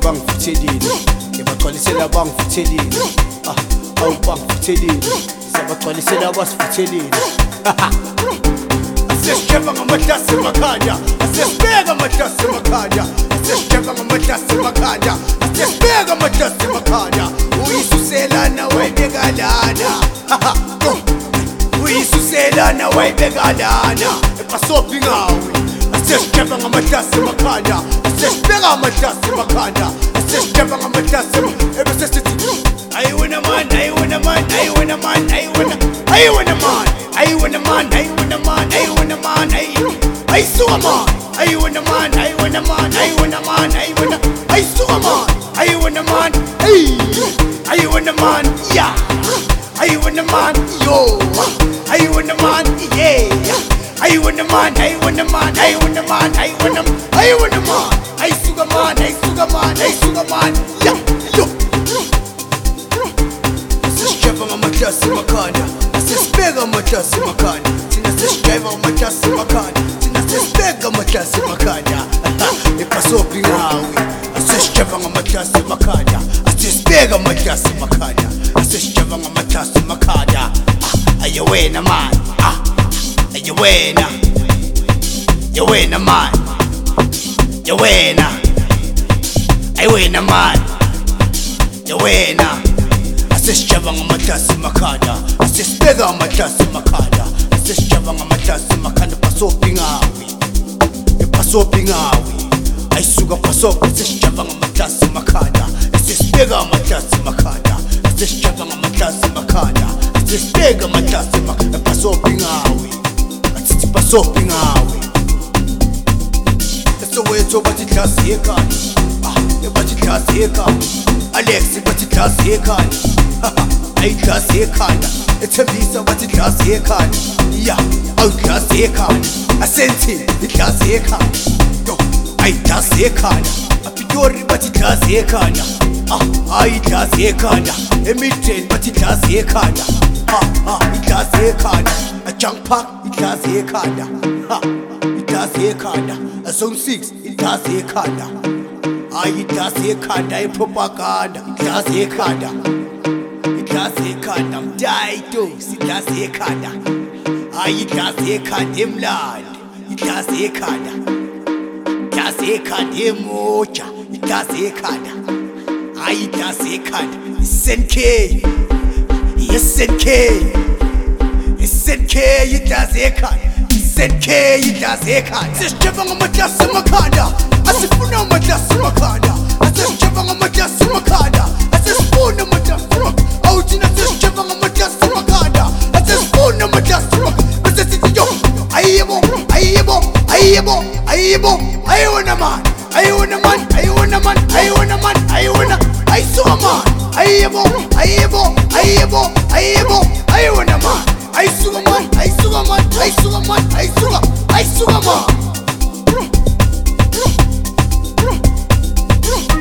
bangifuthelile ngibaqalisela bangifuthelile awubangifuthelile sabaqalisela basifuthelile asesisheva ngamahlasi emakhanda asesibeka amahlasi emakhanda asesisheva ngamahlasi emakhanda asesibeka amahlasi emakhanda uyisuselana wayibeka lana uyisuselana wayibeka lana epasopi ngawe asesisheva ngamahlasi emakhanda asesibeka amahlasi emakhanda asesisheva ngamahlasi ebese sithi I wanna man, I wanna man, I wanna man, I wanna man, I wanna man, I wanna man, I wanna man, I saw a man, I wanna man, I wanna man, I wanna man, I saw a man, I wanna man, I wanna man, yeah, I wanna man, yo, I wanna man, yeah, I wanna man, I wanna man, I wanna man, I wanna man, I saw a man, I saw a man, I saw a man, yeah, yo. Amahlasi emakhanda asesibeka amahlasi emakhanda thina sesijayva amahlasi emakhanda thina sesibeka amahlasi emakhanda epasopi ngawe asesijayva amahlasi emakhanda asesibeka amahlasi emakhanda asesijayva amahlasi emakhanda aye wena man aye wena man ye wena aye wena man ye wena asesijava ngamahlasi emakhanda asesibeka amahlasi emakhanda asesijava ngamahlasi emakhanda epasopi ngawe ayisuka pasopi asesijava ngamahlasi emakhanda asesibeka amahlasi emakhanda asesijava ngamahlasi emakhanda asesibeka amahlasi emakhanda epasopi ngawe asithi pasopi ngawe esowethu bathi glasi ekhaya bathi glasi ekhaya Alex bathi glasi ekhaya ay glasi ekhanda ethembisa bathi glasi ekhanda ya awu glasi ekhanda asenti glasi ekhanda yo ay glasi ekhanda apitori bathi glasi ekhanda ay glasi ekhanda emitten bathi glasi ekhanda glasi ekhanda a junk park glasi ekhanda glasi ekhanda a zone 6 glasi ekhanda ay glasi ekhanda ipropaganda glasi ekhanda Glasi ekhanda mdayito siglasi ekhanda hayi glasi ekhanda emlandi iglasi ekhanda glasi ekhanda emoja iglasi ekhanda hayi glasi ekhanda SNK iglasi ekhanda SNK iglasi ekhanda sesijeva ngamahlasi emakhanda asifuna amahlasi emakhanda asesijeva ngamahlasi emakhanda asesifuna amahlasi emakhanda Autina sesijeva ngamahlasi emakhanda asesifuna amahlasi emakhanda bese sithi yo ayebo I wanna man I saw a man ayebo I wanna man I saw a man I saw a man